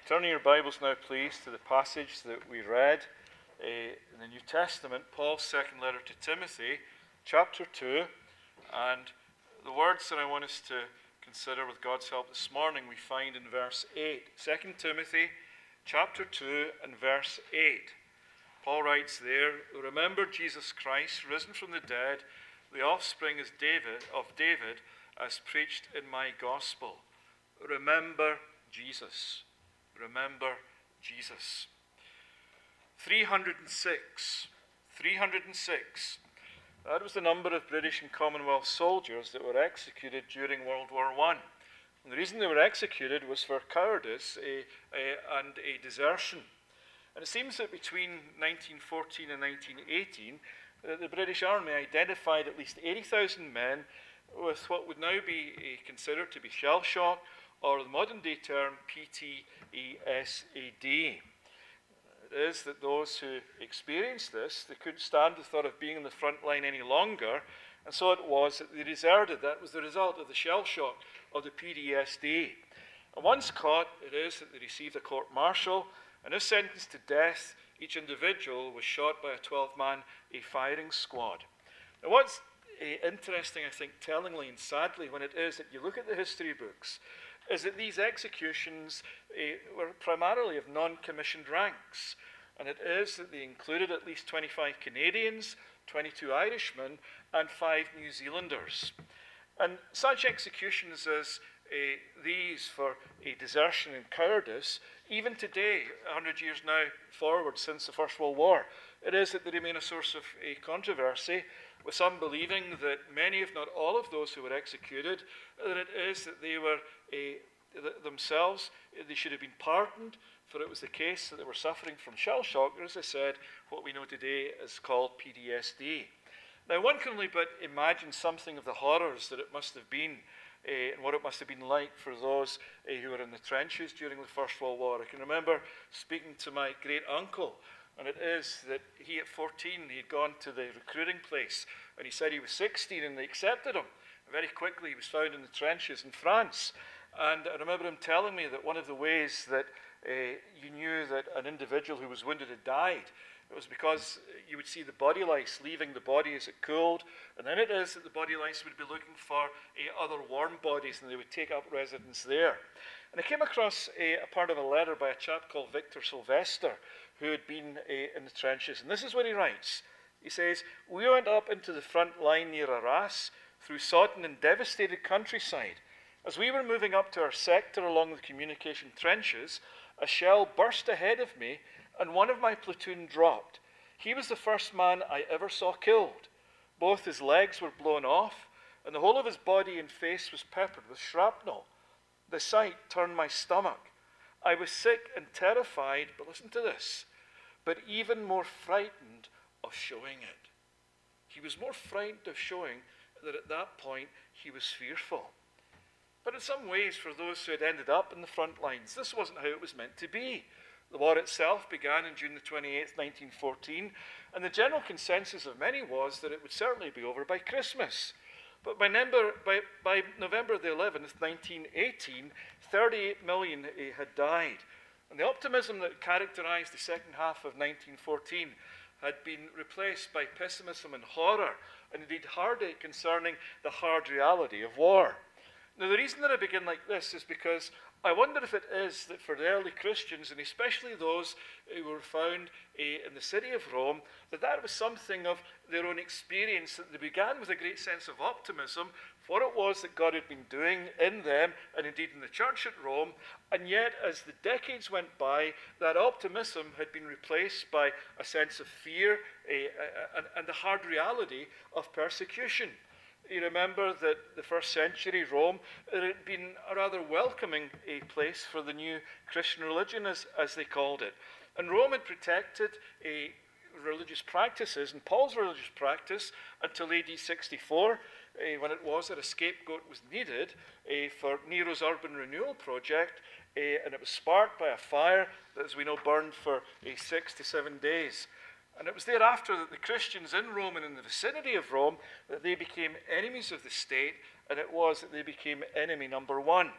Turning your Bibles now, please, to the passage that we read in the New Testament, Paul's second letter to Timothy, chapter 2. And the words that I want us to consider with God's help this morning we find in verse 8. 2 Timothy, chapter 2 and verse 8. Paul writes there, "Remember Jesus Christ, risen from the dead, the offspring of David, as preached in my gospel." Remember Jesus. Remember Jesus. 306. 306. That was the number of British and Commonwealth soldiers that were executed during World War I. And the reason they were executed was for cowardice and a desertion. And it seems that between 1914 and 1918, the British Army identified at least 80,000 men with what would now be considered to be shell shock, or the modern day term PTSD. It is that those who experienced this, they couldn't stand the thought of being in the front line any longer, and so it was that they deserted. That was the result of the shell shock of the PTSD. And once caught, it is that they received a court-martial, and if sentenced to death, each individual was shot by a 12-man firing squad. Now what's interesting, I think, tellingly and sadly, when it is that you look at the history books, is that these executions were primarily of non-commissioned ranks. And it is that they included at least 25 Canadians, 22 Irishmen, and 5 New Zealanders. And such executions as these for a desertion and cowardice, even today, 100 years now forward since the First World War, it is that they remain a source of controversy, with some believing that many, if not all of those who were executed, that it is that they were themselves, they should have been pardoned, for it was the case that they were suffering from shell shock, or as I said, what we know today is called PTSD. Now one can only but imagine something of the horrors that it must have been, and what it must have been like for those who were in the trenches during the First World War. I can remember speaking to my great uncle, and it is that he at 14, he had gone to the recruiting place, and he said he was 16 and they accepted him. And very quickly he was found in the trenches in France. And I remember him telling me that one of the ways that you knew that an individual who was wounded had died, it was because you would see the body lice leaving the body as it cooled, and then it is that the body lice would be looking for other warm bodies, and they would take up residence there. And I came across a part of a letter by a chap called Victor Sylvester, who had been in the trenches. And this is what he writes. He says, "We went up into the front line near Arras, through sodden and devastated countryside. As we were moving up to our sector along the communication trenches, a shell burst ahead of me, and one of my platoon dropped. He was the first man I ever saw killed. Both his legs were blown off, and the whole of his body and face was peppered with shrapnel. The sight turned my stomach. I was sick and terrified, but listen to this, but even more frightened of showing it." He was more frightened of showing that at that point he was fearful. But in some ways, for those who had ended up in the front lines, this wasn't how it was meant to be. The war itself began on June the 28th, 1914, and the general consensus of many was that it would certainly be over by Christmas. But by November the 11th, 1918, 38 million had died. And the optimism that characterized the second half of 1914 had been replaced by pessimism and horror, and indeed heartache concerning the hard reality of war. Now, the reason that I begin like this is because I wonder if it is that for the early Christians, and especially those who were found in the city of Rome, that was something of their own experience, that they began with a great sense of optimism for what it was that God had been doing in them, and indeed in the church at Rome, and yet as the decades went by, that optimism had been replaced by a sense of fear and the hard reality of persecution. You remember that the first century Rome, it had been a rather welcoming place for the new Christian religion, as they called it. And Rome had protected religious practices, and Paul's religious practice, until AD 64, when it was that a scapegoat was needed for Nero's urban renewal project, and it was sparked by a fire that, as we know, burned for 6 to 7 days. And it was thereafter that the Christians in Rome and in the vicinity of Rome, that they became enemies of the state, and it was that they became enemy number one.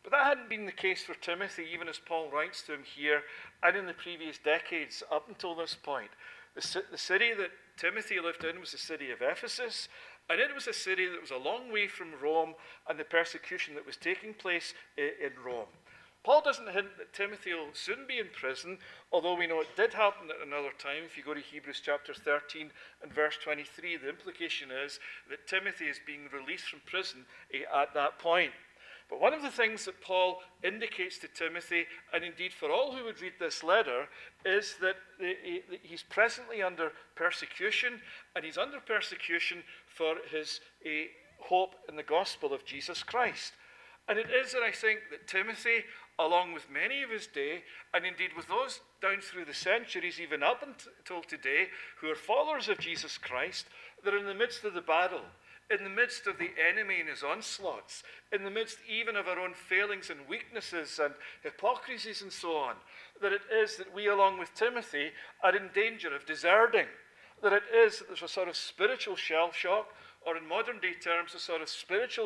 But that hadn't been the case for Timothy, even as Paul writes to him here and in the previous decades up until this point. The city that Timothy lived in was the city of Ephesus, and it was a city that was a long way from Rome and the persecution that was taking place in Rome. Paul doesn't hint that Timothy will soon be in prison, although we know it did happen at another time. If you go to Hebrews chapter 13 and verse 23, the implication is that Timothy is being released from prison at that point. But one of the things that Paul indicates to Timothy, and indeed for all who would read this letter, is that he's presently under persecution, and he's under persecution for his hope in the gospel of Jesus Christ. And it is that I think that Timothy, along with many of his day, and indeed with those down through the centuries, even up until today, who are followers of Jesus Christ, that are in the midst of the battle, in the midst of the enemy and his onslaughts, in the midst even of our own failings and weaknesses and hypocrisies and so on, that it is that we, along with Timothy, are in danger of deserting. That it is that there's a sort of spiritual shell shock, or in modern day terms, a sort of spiritual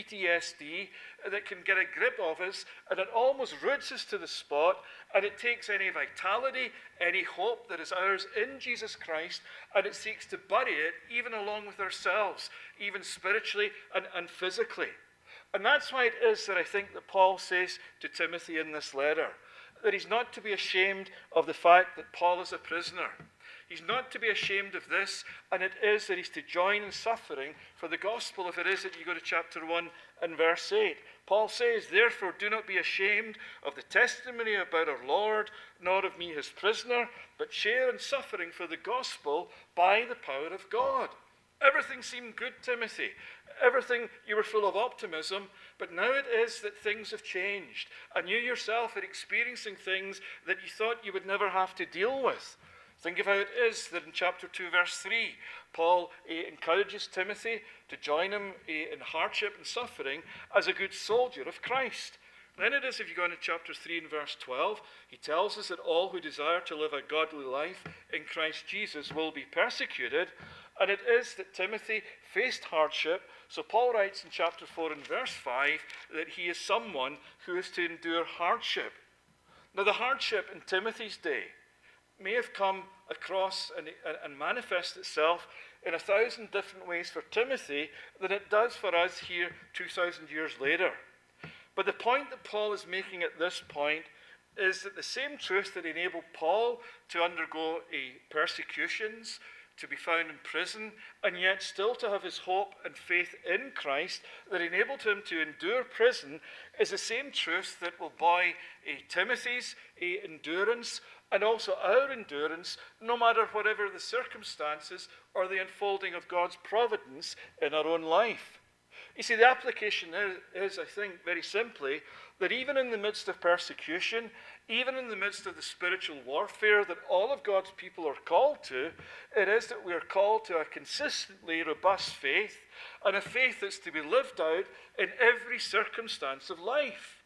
PTSD that can get a grip of us, and it almost roots us to the spot, and it takes any vitality, any hope that is ours in Jesus Christ, and it seeks to bury it even along with ourselves, even spiritually and physically. And that's why it is that I think that Paul says to Timothy in this letter, that he's not to be ashamed of the fact that Paul is a prisoner. He's not to be ashamed of this, and it is that he's to join in suffering for the gospel, if it is that you go to chapter 1 and verse 8. Paul says, "Therefore do not be ashamed of the testimony about our Lord, nor of me his prisoner, but share in suffering for the gospel by the power of God." Everything seemed good, Timothy. Everything, you were full of optimism, but now it is that things have changed, and you yourself are experiencing things that you thought you would never have to deal with. Think of how it is that in chapter 2, verse 3, Paul encourages Timothy to join him in hardship and suffering as a good soldier of Christ. Then it is, if you go into chapter 3 and verse 12, he tells us that all who desire to live a godly life in Christ Jesus will be persecuted. And it is that Timothy faced hardship. So Paul writes in chapter 4 and verse 5 that he is someone who is to endure hardship. Now, the hardship in Timothy's day may have come across and manifest itself in 1,000 different ways for Timothy than it does for us here 2,000 years later. But the point that Paul is making at this point is that the same truth that enabled Paul to undergo persecutions, to be found in prison, and yet still to have his hope and faith in Christ, that enabled him to endure prison, is the same truth that will buoy Timothy's endurance, and also our endurance, no matter whatever the circumstances or the unfolding of God's providence in our own life. You see, the application is, I think, very simply, that even in the midst of persecution, even in the midst of the spiritual warfare that all of God's people are called to, it is that we are called to a consistently robust faith, and a faith that's to be lived out in every circumstance of life.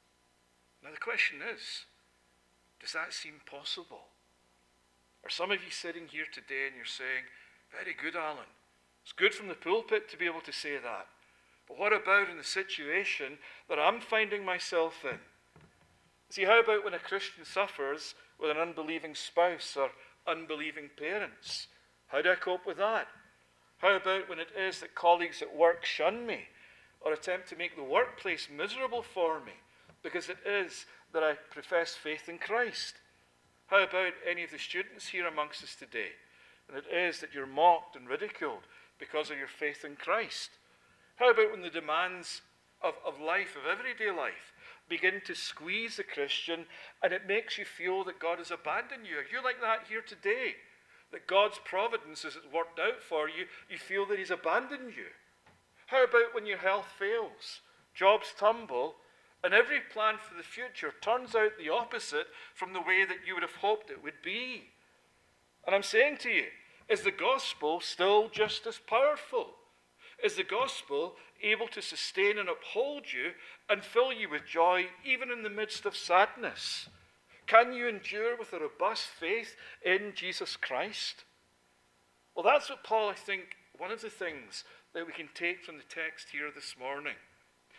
Now the question is, does that seem possible? Are some of you sitting here today and you're saying, "Very good, Alan. It's good from the pulpit to be able to say that. But what about in the situation that I'm finding myself in?" See, how about when a Christian suffers with an unbelieving spouse or unbelieving parents? How do I cope with that? How about when it is that colleagues at work shun me or attempt to make the workplace miserable for me because it is that I profess faith in Christ? How about any of the students here amongst us today, and it is that you're mocked and ridiculed because of your faith in Christ? How about when the demands of life, of everyday life, begin to squeeze the Christian, and it makes you feel that God has abandoned you? Are you like that here today? That God's providence isn't worked out for you, you feel that he's abandoned you? How about when your health fails, jobs tumble, and every plan for the future turns out the opposite from the way that you would have hoped it would be? And I'm saying to you, is the gospel still just as powerful? Is the gospel able to sustain and uphold you and fill you with joy even in the midst of sadness? Can you endure with a robust faith in Jesus Christ? Well, that's what Paul, I think, one of the things that we can take from the text here this morning.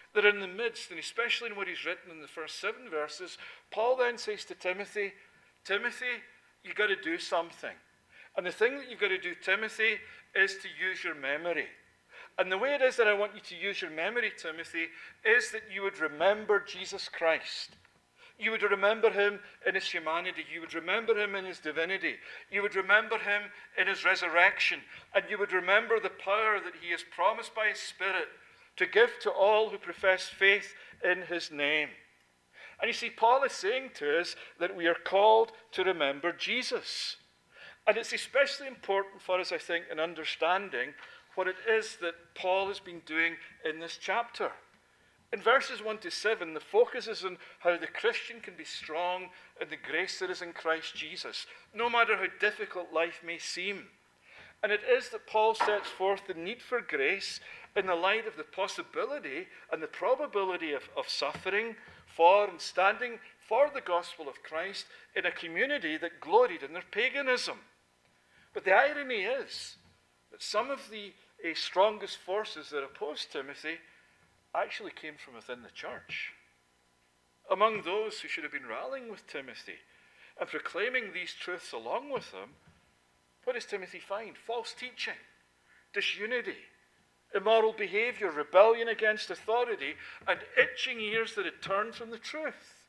That in the midst, and especially in what he's written in the first 7 verses, Paul then says to Timothy, Timothy, you've got to do something. And the thing that you've got to do, Timothy, is to use your memory. And the way it is that I want you to use your memory, Timothy, is that you would remember Jesus Christ. You would remember him in his humanity. You would remember him in his divinity. You would remember him in his resurrection. And you would remember the power that he has promised by his Spirit to give to all who profess faith in his name. And you see, Paul is saying to us that we are called to remember Jesus. And it's especially important for us, I think, in understanding what it is that Paul has been doing in this chapter. In verses 1 to 7, the focus is on how the Christian can be strong in the grace that is in Christ Jesus, no matter how difficult life may seem. And it is that Paul sets forth the need for grace in the light of the possibility and the probability of suffering for and standing for the gospel of Christ in a community that gloried in their paganism. But the irony is that some of the strongest forces that opposed Timothy actually came from within the church. Among those who should have been rallying with Timothy and proclaiming these truths along with him, what does Timothy find? False teaching, disunity, immoral behavior, rebellion against authority, and itching ears that had turned from the truth.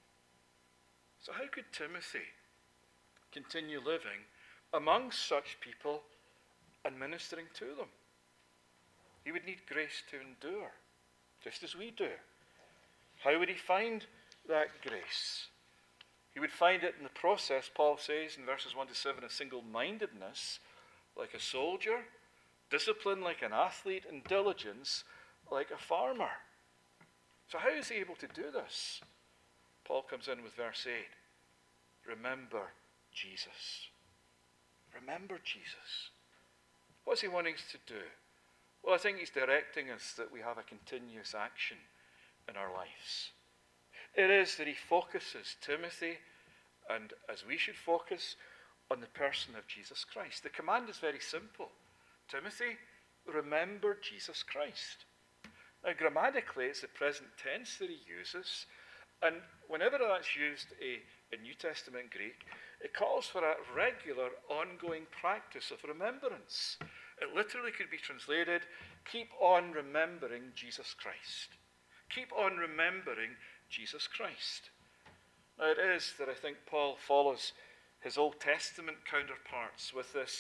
So how could Timothy continue living amongst such people and ministering to them? He would need grace to endure, just as we do. How would he find that grace? He would find it in the process, Paul says in verses 1 to 7, of single-mindedness, like a soldier, discipline like an athlete, and diligence like a farmer. So how is he able to do this? Paul comes in with verse 8. Remember Jesus. Remember Jesus. What's he wanting us to do? Well, I think he's directing us that we have a continuous action in our lives. It is that he focuses Timothy, and as we should focus, on the person of Jesus Christ. The command is very simple. Timothy, remember Jesus Christ. Now, grammatically, it's the present tense that he uses, and whenever that's used in New Testament Greek, it calls for a regular, ongoing practice of remembrance. It literally could be translated, keep on remembering Jesus Christ. Keep on remembering Jesus Christ. Now, it is that I think Paul follows his Old Testament counterparts with this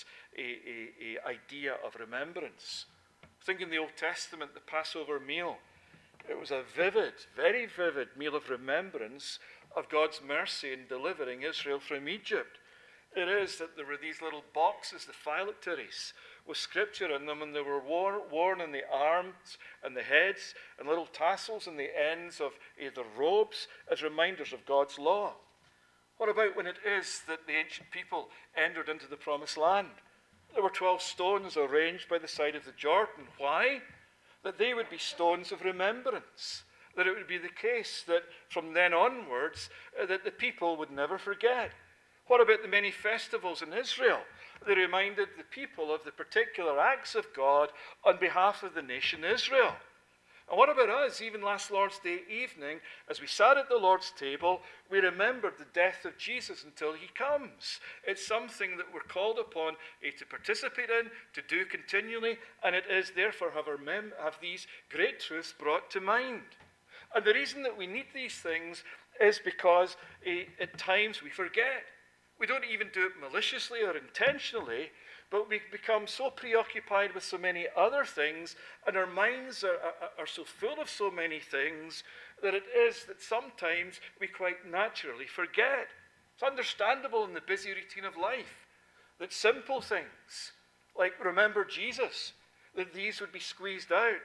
idea of remembrance. Think in the Old Testament, the Passover meal. It was a vivid, very vivid meal of remembrance of God's mercy in delivering Israel from Egypt. It is that there were these little boxes, the phylacteries, with scripture in them, and they were worn on the arms and the heads, and little tassels on the ends of the robes as reminders of God's law. What about when it is that the ancient people entered into the promised land? There were 12 stones arranged by the side of the Jordan. Why? That they would be stones of remembrance. That it would be the case that from then onwards, that the people would never forget. What about the many festivals in Israel? They reminded the people of the particular acts of God on behalf of the nation Israel. And what about us? Even last Lord's Day evening, as we sat at the Lord's table, we remembered the death of Jesus until he comes. It's something that we're called upon to participate in, to do continually, and it is therefore have these great truths brought to mind. And the reason that we need these things is because at times we forget. We don't even do it maliciously or intentionally, but we become so preoccupied with so many other things, and our minds are so full of so many things, that it is that sometimes we quite naturally forget. It's understandable in the busy routine of life that simple things, like remember Jesus, that these would be squeezed out.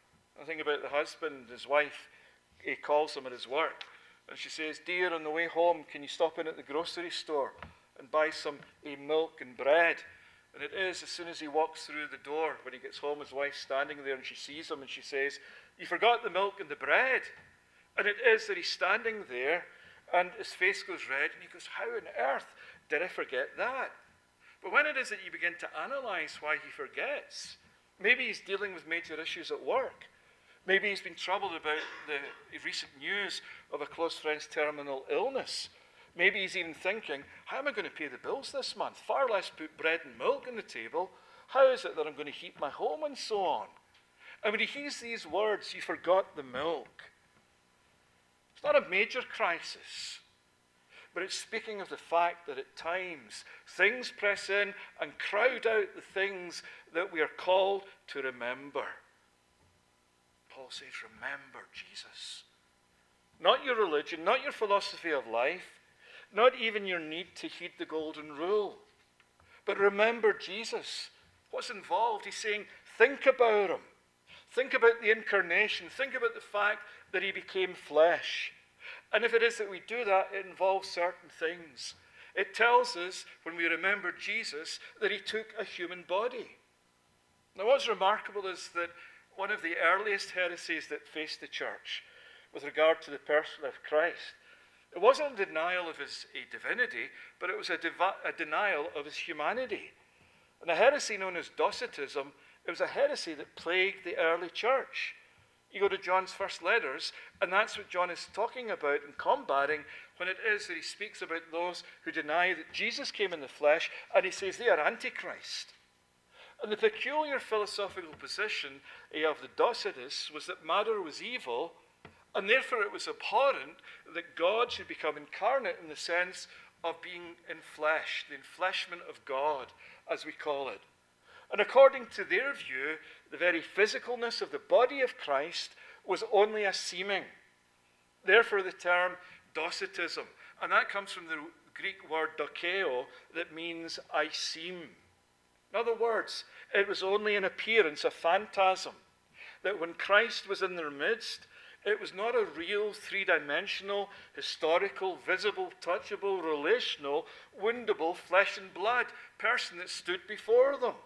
I think about the husband, his wife, he calls him at his work, and she says, "Dear, on the way home, can you stop in at the grocery store and buy some milk and bread?" And it is, as soon as he walks through the door, when he gets home, his wife's standing there and she sees him and she says, "You forgot the milk and the bread." And it is that he's standing there and his face goes red and he goes, "How on earth did I forget that?" But when it is that you begin to analyze why he forgets, maybe he's dealing with major issues at work. Maybe he's been troubled about the recent news of a close friend's terminal illness. Maybe he's even thinking, how am I going to pay the bills this month? Far less put bread and milk on the table. How is it that I'm going to heat my home and so on? And when he hears these words, you forgot the milk. It's not a major crisis, but it's speaking of the fact that at times things press in and crowd out the things that we are called to remember. Paul says, remember Jesus. Not your religion, not your philosophy of life, not even your need to heed the golden rule, but remember Jesus. What's involved? He's saying, think about him. Think about the incarnation. Think about the fact that he became flesh. And if it is that we do that, it involves certain things. It tells us, when we remember Jesus, that he took a human body. Now, what's remarkable is that one of the earliest heresies that faced the church with regard to the person of Christ, it wasn't a denial of his divinity, but it was a denial of his humanity. And a heresy known as Docetism, it was a heresy that plagued the early church. You go to John's first letters, and that's what John is talking about and combating when it is that he speaks about those who deny that Jesus came in the flesh, and he says they are Antichrist. And the peculiar philosophical position of the Docetists was that matter was evil, and therefore it was abhorrent that God should become incarnate in the sense of being in flesh, the enfleshment of God, as we call it. And according to their view, the very physicalness of the body of Christ was only a seeming. Therefore the term Docetism, and that comes from the Greek word dokeo, that means I seem. In other words, it was only an appearance, a phantasm, that when Christ was in their midst, it was not a real three-dimensional, historical, visible, touchable, relational, woundable, flesh and blood person that stood before them.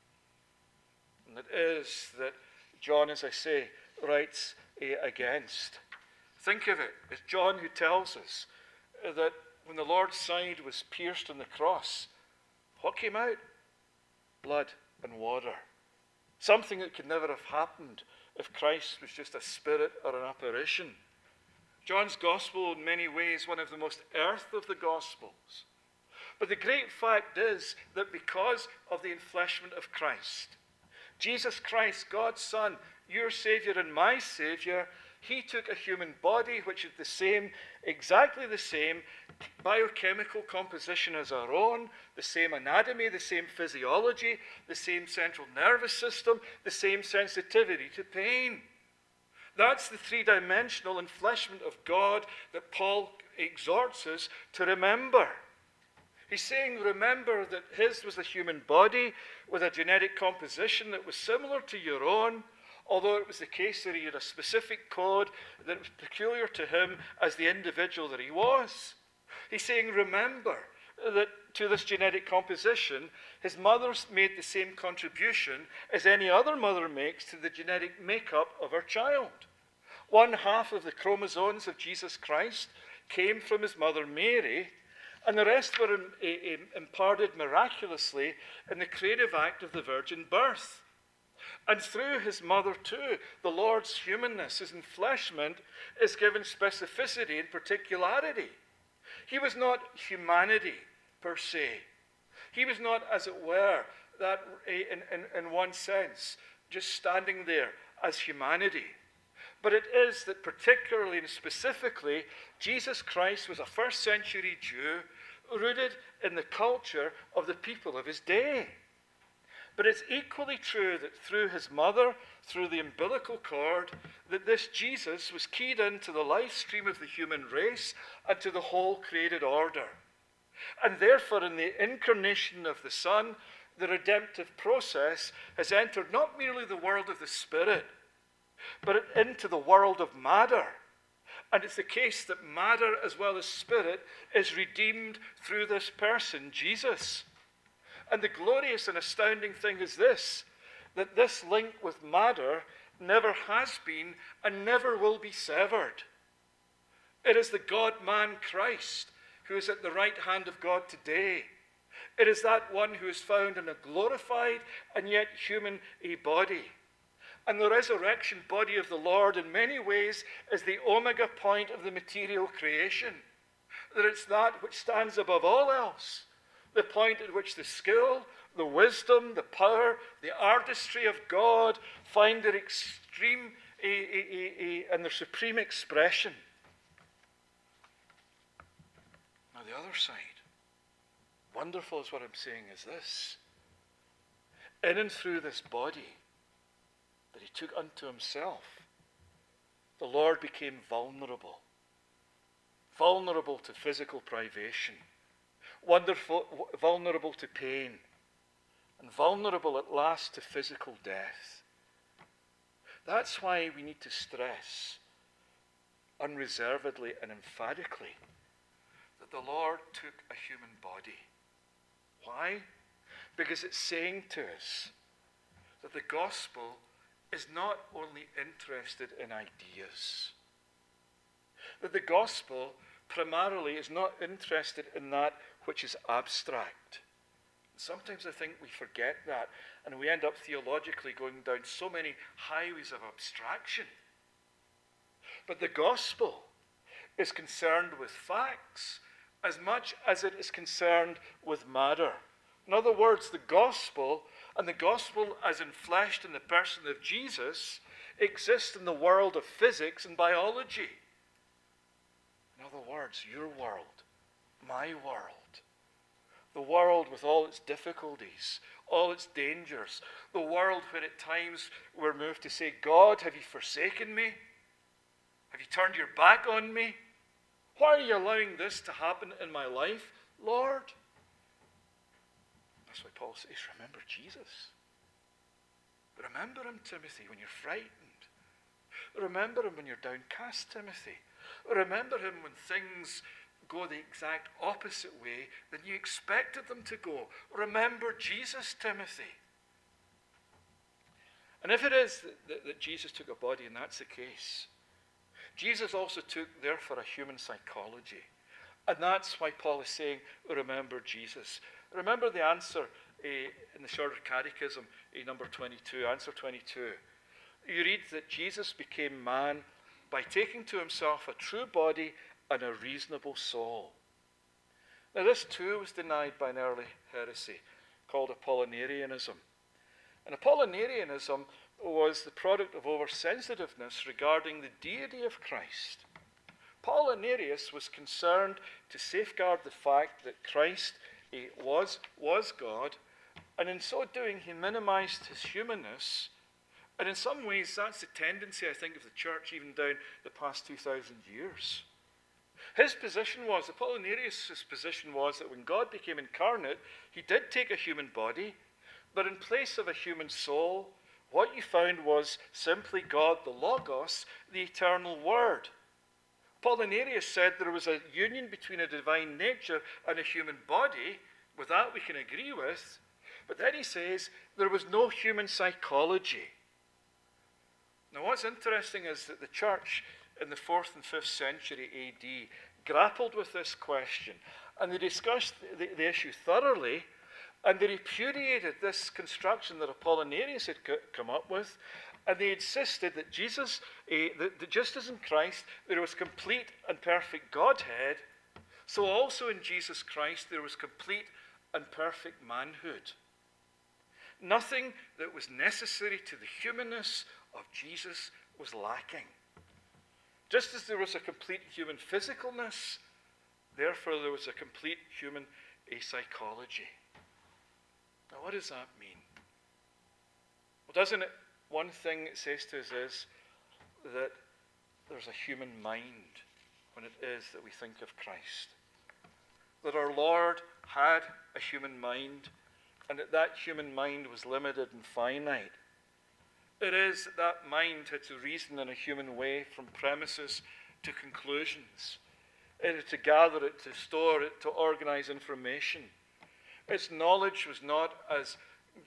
And it is that John, as I say, writes against. Think of it. It's John who tells us that when the Lord's side was pierced on the cross, what came out? Blood and water. Something that could never have happened if Christ was just a spirit or an apparition. John's gospel, in many ways, one of the most earth of the gospels. But the great fact is that because of the enfleshment of Christ, Jesus Christ, God's Son, your Savior and my Savior, he took a human body which is the same, exactly the same biochemical composition as our own, the same anatomy, the same physiology, the same central nervous system, the same sensitivity to pain. That's the three-dimensional enfleshment of God that Paul exhorts us to remember. He's saying, remember that his was a human body with a genetic composition that was similar to your own, although it was the case that he had a specific code that was peculiar to him as the individual that he was. He's saying, remember that to this genetic composition, his mother's made the same contribution as any other mother makes to the genetic makeup of her child. 1/2 of the chromosomes of Jesus Christ came from his mother Mary, and the rest were imparted miraculously in the creative act of the virgin birth. And through his mother too, the Lord's humanness, his enfleshment, is given specificity and particularity. He was not humanity per se. He was not, as it were, that in one sense, just standing there as humanity. But it is that particularly and specifically, Jesus Christ was a first century Jew rooted in the culture of the people of his day. But it's equally true that through his mother, through the umbilical cord, that this Jesus was keyed into the life stream of the human race and to the whole created order. And therefore, in the incarnation of the Son, the redemptive process has entered not merely the world of the Spirit, but into the world of matter. And it's the case that matter as well as spirit is redeemed through this person, Jesus. And the glorious and astounding thing is this, that this link with matter never has been and never will be severed. It is the God-man Christ who is at the right hand of God today. It is that one who is found in a glorified and yet human body. And the resurrection body of the Lord in many ways is the omega point of the material creation. That it's that which stands above all else. The point at which the skill, the wisdom, the power, the artistry of God find their extreme and their supreme expression. Now the other side, wonderful is what I'm saying, is this. In and through this body that he took unto himself, the Lord became vulnerable. Vulnerable to physical privation, vulnerable to pain, and vulnerable at last to physical death. That's why we need to stress unreservedly and emphatically that the Lord took a human body. Why? Because it's saying to us that the gospel is not only interested in ideas, that the gospel primarily is not interested in that which is abstract. Sometimes I think we forget that, and we end up theologically going down so many highways of abstraction. But the gospel is concerned with facts as much as it is concerned with matter. In other words, the gospel, and the gospel as enfleshed in the person of Jesus, exists in the world of physics and biology. In other words, your world, my world, the world with all its difficulties, all its dangers, the world where at times we're moved to say, God, have you forsaken me? Have you turned your back on me? Why are you allowing this to happen in my life, Lord? That's why Paul says, remember Jesus. Remember him, Timothy, when you're frightened. Remember him when you're downcast, Timothy. Remember him when things go the exact opposite way than you expected them to go. Remember Jesus, Timothy. And if it is that Jesus took a body, and that's the case, Jesus also took, therefore, a human psychology. And that's why Paul is saying, remember Jesus. Remember the answer in the Shorter Catechism, number 22, answer 22. You read that Jesus became man by taking to himself a true body and a reasonable soul. Now this too was denied by an early heresy called Apollinarianism. And Apollinarianism was the product of oversensitiveness regarding the deity of Christ. Apollinarius was concerned to safeguard the fact that Christ was God, and in so doing he minimized his humanness. And in some ways that's the tendency, I think, of the church even down the past 2,000 years. His position was, Apollinarius' position was that when God became incarnate, he did take a human body, but in place of a human soul, what you found was simply God, the Logos, the eternal Word. Apollinarius said there was a union between a divine nature and a human body. With that we can agree with. But then he says there was no human psychology. Now what's interesting is that the church in the 4th and 5th century AD grappled with this question, and they discussed the issue thoroughly, and they repudiated this construction that Apollinarius had come up with, and they insisted that Jesus, that just as in Christ there was complete and perfect Godhead, so also in Jesus Christ there was complete and perfect manhood. Nothing that was necessary to the humanness of Jesus was lacking. Just as there was a complete human physicalness, therefore there was a complete human psychology. Now what does that mean? Well, doesn't it, one thing it says to us is that there's a human mind when it is that we think of Christ. That our Lord had a human mind, and that human mind was limited and finite. It is that mind had to reason in a human way from premises to conclusions. It had to gather it, to store it, to organize information. Its knowledge was not as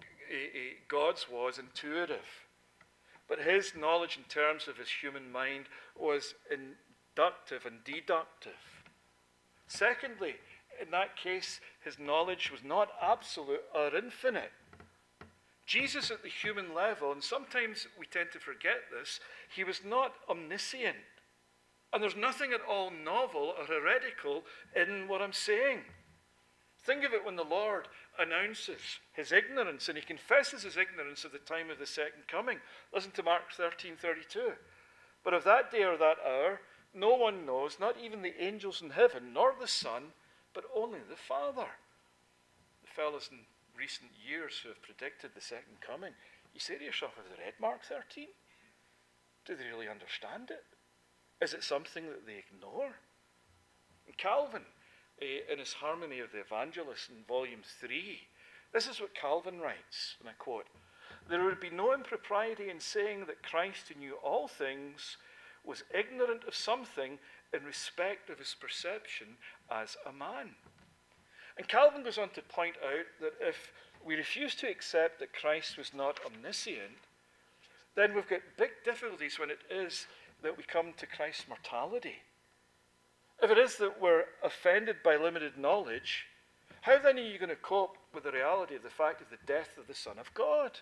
God's was, intuitive. But his knowledge in terms of his human mind was inductive and deductive. Secondly, in that case, his knowledge was not absolute or infinite. Jesus at the human level, and sometimes we tend to forget this, he was not omniscient. And there's nothing at all novel or heretical in what I'm saying. Think of it when the Lord announces his ignorance, and he confesses his ignorance of the time of the second coming. Listen to Mark 13:32. But of that day or that hour, no one knows, not even the angels in heaven, nor the Son, but only the Father. The fellows in recent years who have predicted the second coming, you say to yourself, have they read Mark 13? Do they really understand it? Is it something that they ignore? And Calvin, in his Harmony of the Evangelists in volume 3, this is what Calvin writes, and I quote, "There would be no impropriety in saying that Christ, who knew all things, was ignorant of something in respect of his perception as a man." And Calvin goes on to point out that if we refuse to accept that Christ was not omniscient, then we've got big difficulties when it is that we come to Christ's mortality. If it is that we're offended by limited knowledge, how then are you going to cope with the reality of the fact of the death of the Son of God?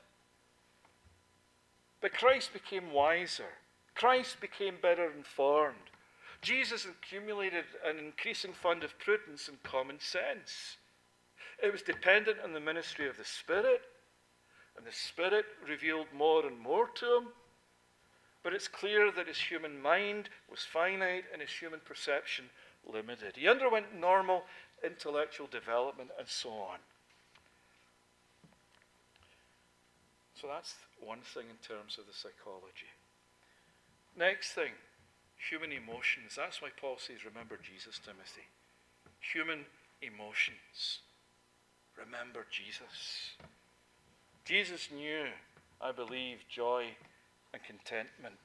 But Christ became wiser. Christ became better informed. Jesus accumulated an increasing fund of prudence and common sense. It was dependent on the ministry of the Spirit, and the Spirit revealed more and more to him. But it's clear that his human mind was finite and his human perception limited. He underwent normal intellectual development and so on. So that's one thing in terms of the psychology. Next thing, human emotions. That's why Paul says, remember Jesus, Timothy. Human emotions. Remember Jesus. Jesus knew, I believe, joy and contentment.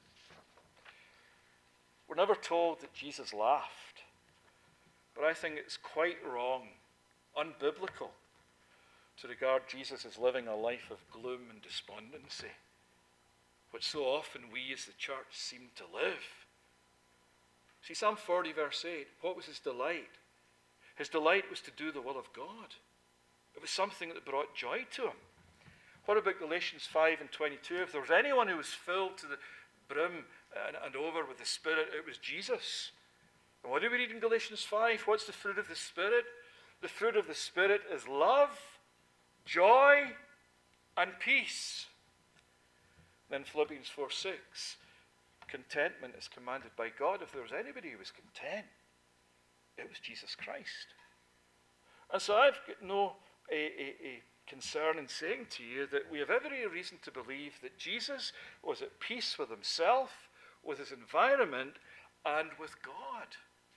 We're never told that Jesus laughed, but I think it's quite wrong, unbiblical, to regard Jesus as living a life of gloom and despondency, which so often we as the church seem to live. See, Psalm 40 verse 8, what was his delight? His delight was to do the will of God. It was something that brought joy to him. What about Galatians 5:22? If there was anyone who was filled to the brim and over with the Spirit, it was Jesus. And what do we read in Galatians 5? What's the fruit of the Spirit? The fruit of the Spirit is love, joy, and peace. Then Philippians 4:6, contentment is commanded by God. If there was anybody who was content, it was Jesus Christ. And so I've got no concern in saying to you that we have every reason to believe that Jesus was at peace with himself, with his environment, and with God.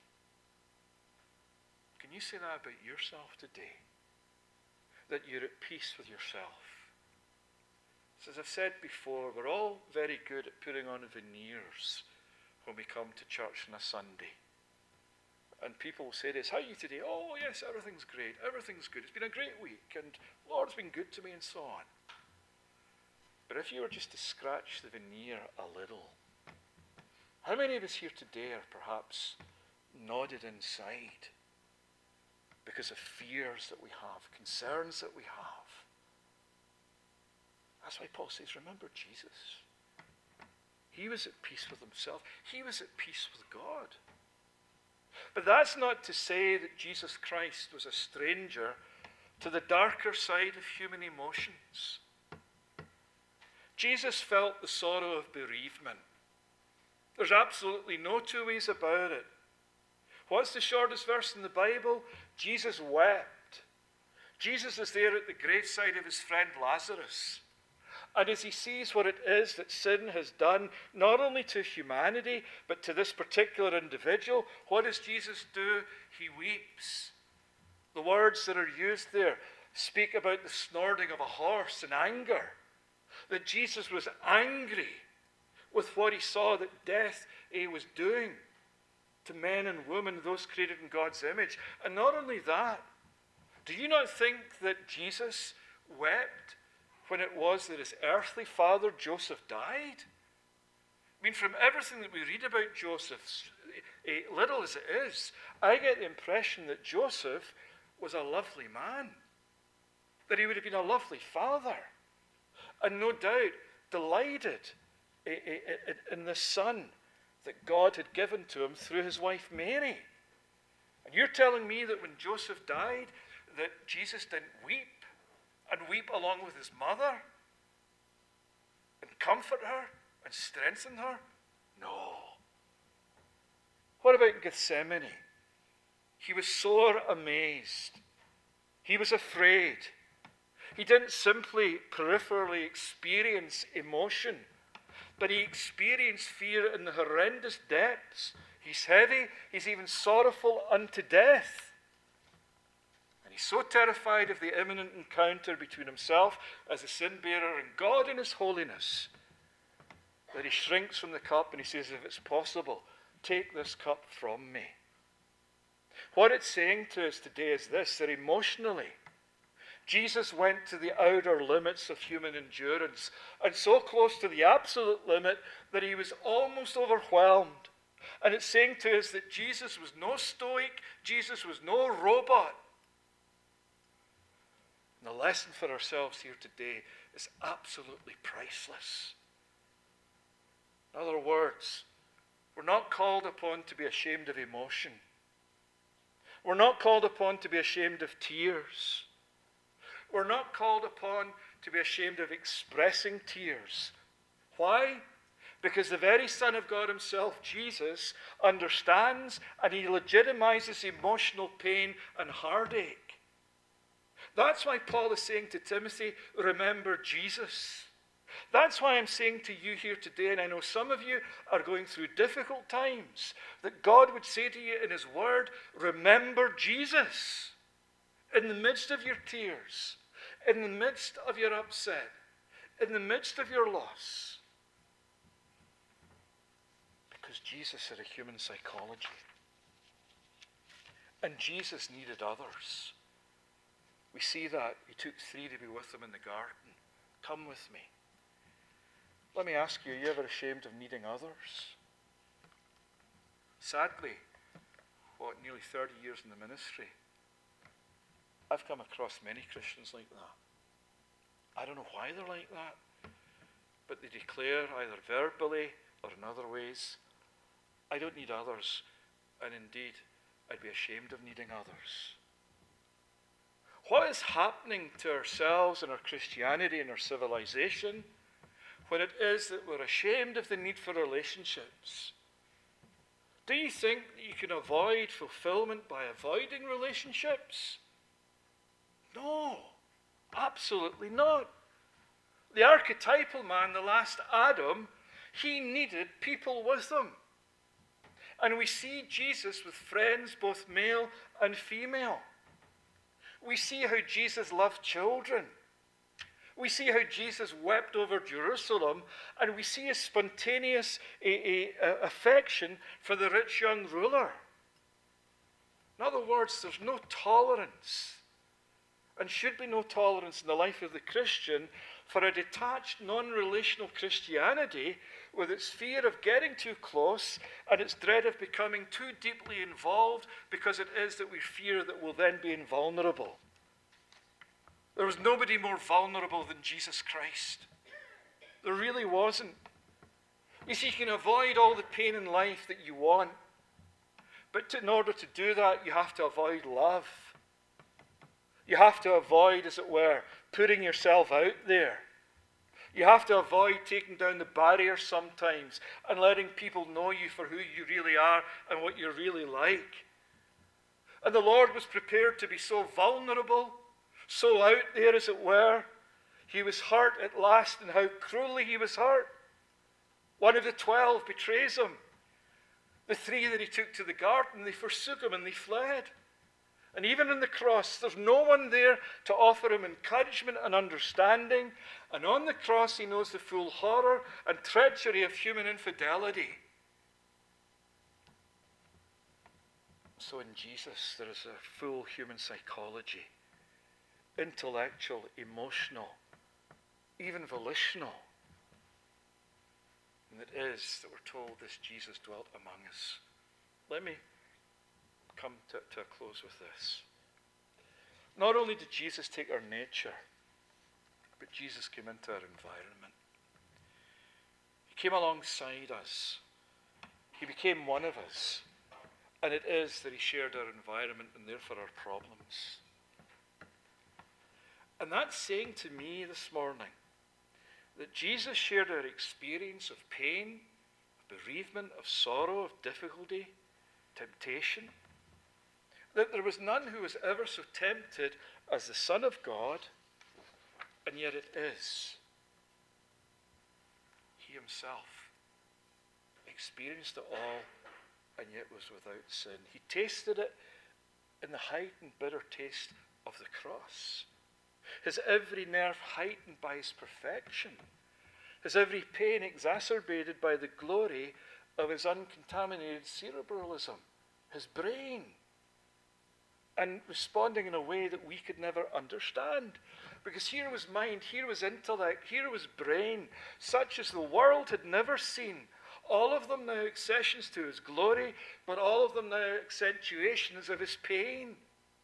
Can you say that about yourself today? That you're at peace with yourself? So as I've said before, we're all very good at putting on veneers when we come to church on a Sunday. And people will say to us, how are you today? Oh, yes, everything's great. Everything's good. It's been a great week, and the Lord's been good to me, and so on. But if you were just to scratch the veneer a little, how many of us here today are perhaps nodded inside because of fears that we have, concerns that we have? That's why Paul says, remember Jesus. He was at peace with himself. He was at peace with God. But that's not to say that Jesus Christ was a stranger to the darker side of human emotions. Jesus felt the sorrow of bereavement. There's absolutely no two ways about it. What's the shortest verse in the Bible? Jesus wept. Jesus is there at the graveside of his friend Lazarus. And as he sees what it is that sin has done, not only to humanity, but to this particular individual, what does Jesus do? He weeps. The words that are used there speak about the snorting of a horse in anger. That Jesus was angry with what he saw that death was doing to men and women, those created in God's image. And not only that, do you not think that Jesus wept when it was that his earthly father Joseph died? I mean, from everything that we read about Joseph, little as it is, I get the impression that Joseph was a lovely man, that he would have been a lovely father. and no doubt delighted in the son that God had given to him through his wife Mary. And you're telling me that when Joseph died, that Jesus didn't weep, and weep along with his mother, and comfort her, and strengthen her? No. What about Gethsemane? He was sore amazed. He was afraid. He didn't simply peripherally experience emotion, but he experienced fear in the horrendous depths. He's heavy. He's even sorrowful unto death. And he's so terrified of the imminent encounter between himself as a sin bearer and God in his holiness that he shrinks from the cup and he says, if it's possible, take this cup from me. What it's saying to us today is this, that emotionally, Jesus went to the outer limits of human endurance, and so close to the absolute limit that he was almost overwhelmed. And it's saying to us that Jesus was no stoic, Jesus was no robot. And the lesson for ourselves here today is absolutely priceless. In other words, we're not called upon to be ashamed of emotion. We're not called upon to be ashamed of tears. We're not called upon to be ashamed of expressing tears. Why? Because the very Son of God himself, Jesus, understands and he legitimizes emotional pain and heartache. That's why Paul is saying to Timothy, remember Jesus. That's why I'm saying to you here today, and I know some of you are going through difficult times, that God would say to you in his word, remember Jesus. In the midst of your tears, in the midst of your upset, in the midst of your loss. Because Jesus had a human psychology. And Jesus needed others. We see that. He took 3 to be with him in the garden. Come with me. Let me ask you, are you ever ashamed of needing others? Sadly, nearly 30 years in the ministry, I've come across many Christians like that. I don't know why they're like that, but they declare either verbally or in other ways, I don't need others, and indeed, I'd be ashamed of needing others. What is happening to ourselves and our Christianity and our civilization when it is that we're ashamed of the need for relationships? Do you think that you can avoid fulfillment by avoiding relationships? No, absolutely not. The archetypal man, the last Adam, he needed people with him. And we see Jesus with friends, both male and female. We see how Jesus loved children. We see how Jesus wept over Jerusalem, and we see a spontaneous affection for the rich young ruler. In other words, there's no tolerance, and should be no tolerance in the life of the Christian for a detached, non-relational Christianity with its fear of getting too close and its dread of becoming too deeply involved because it is that we fear that we'll then be invulnerable. There was nobody more vulnerable than Jesus Christ. There really wasn't. You see, you can avoid all the pain in life that you want, but in order to do that, you have to avoid love. You have to avoid, as it were, putting yourself out there. You have to avoid taking down the barrier sometimes and letting people know you for who you really are and what you're really like. And the Lord was prepared to be so vulnerable, so out there, as it were. He was hurt at last, and how cruelly he was hurt. One of the 12 betrays him. The 3 that he took to the garden, they forsook him and they fled. And even on the cross, there's no one there to offer him encouragement and understanding. And on the cross, he knows the full horror and treachery of human infidelity. So in Jesus, there is a full human psychology, intellectual, emotional, even volitional. And it is that we're told this Jesus dwelt among us. Let me come to a close with this. Not only did Jesus take our nature, But Jesus came into our environment. He came alongside us. He became one of us. And it is that he shared our environment and therefore our problems. And that's saying to me this morning that Jesus shared our experience of pain, of bereavement, of sorrow, of difficulty, temptation. That there was none who was ever so tempted as the Son of God, and yet it is. He himself experienced it all, and yet was without sin. He tasted it in the height and bitter taste of the cross. His every nerve heightened by his perfection. His every pain exacerbated by the glory of his uncontaminated cerebralism, his brain. And responding in a way that we could never understand. Because here was mind, here was intellect, here was brain, such as the world had never seen. All of them now accessions to his glory, but all of them now accentuations of his pain.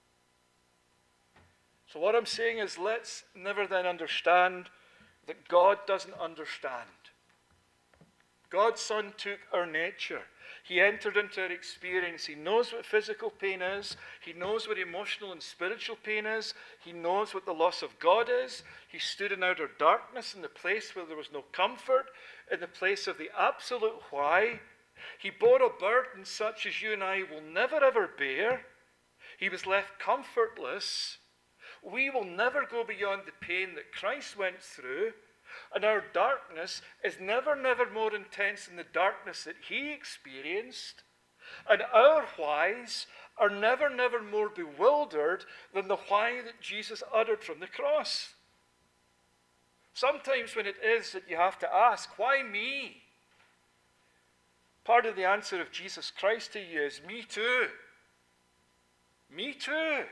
So what I'm saying is, let's never then understand that God doesn't understand. God's Son took our nature. He entered into our experience. He knows what physical pain is. He knows what emotional and spiritual pain is. He knows what the loss of God is. He stood in outer darkness in the place where there was no comfort, in the place of the absolute why. He bore a burden such as you and I will never ever bear. He was left comfortless. We will never go beyond the pain that Christ went through. And our darkness is never more intense than the darkness that he experienced. And our whys are never more bewildered than the why that Jesus uttered from the cross. Sometimes when it is that you have to ask, why me? Part of the answer of Jesus Christ to you is, me too. Me too.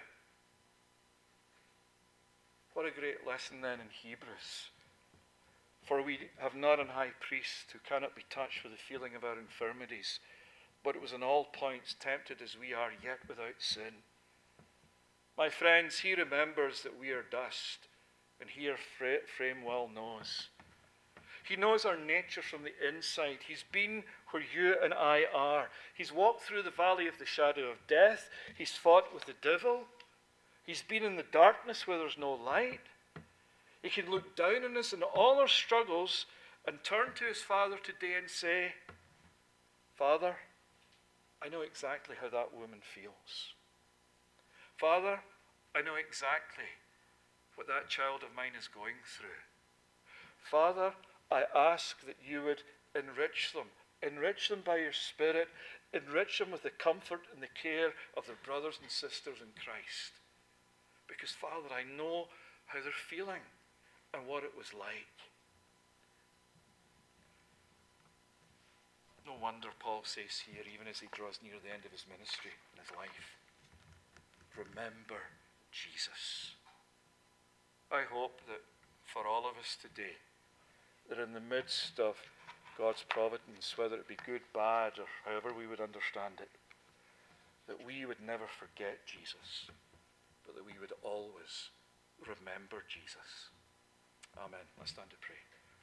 What a great lesson then in Hebrews. For we have not an high priest who cannot be touched with the feeling of our infirmities, but it was in all points tempted as we are, yet without sin. My friends, he remembers that we are dust, and he our frame well knows. He knows our nature from the inside. He's been where you and I are. He's walked through the valley of the shadow of death. He's fought with the devil. He's been in the darkness where there's no light. He can look down on us in all our struggles and turn to his Father today and say, Father, I know exactly how that woman feels. Father, I know exactly what that child of mine is going through. Father, I ask that you would enrich them by your Spirit, enrich them with the comfort and the care of their brothers and sisters in Christ. Because, Father, I know how they're feeling and what it was like. No wonder Paul says here, even as he draws near the end of his ministry and his life, remember Jesus. I hope that for all of us today, that in the midst of God's providence, whether it be good, bad, or however we would understand it, that we would never forget Jesus, but that we would always remember Jesus. Amen. Let's stand to pray.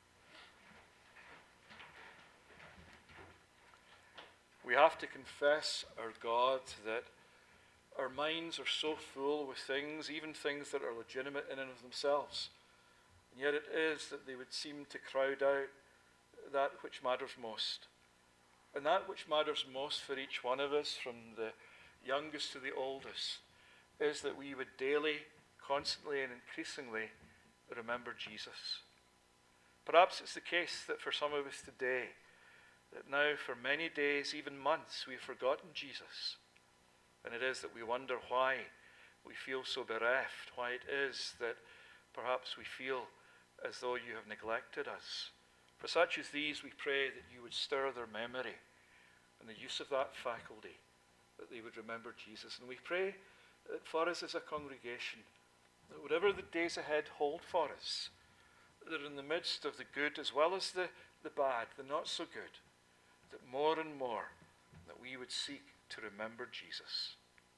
We have to confess, our God, that our minds are so full with things, even things that are legitimate in and of themselves. And yet it is that they would seem to crowd out that which matters most. And that which matters most for each one of us, from the youngest to the oldest, is that we would daily, constantly, and increasingly remember Jesus. Perhaps it's the case that for some of us today, that now for many days, even months, we've forgotten Jesus. And it is that we wonder why we feel so bereft, why it is that perhaps we feel as though you have neglected us. For such as these, we pray that you would stir their memory and the use of that faculty, that they would remember Jesus. And we pray that for us as a congregation, that whatever the days ahead hold for us, that in the midst of the good as well as the bad, the not so good, that more and more that we would seek to remember Jesus.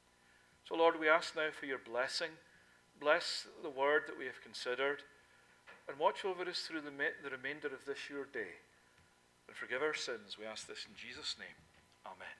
So Lord, we ask now for your blessing. Bless the word that we have considered. and watch over us through the remainder of this your day. And forgive our sins, we ask this in Jesus' name. Amen.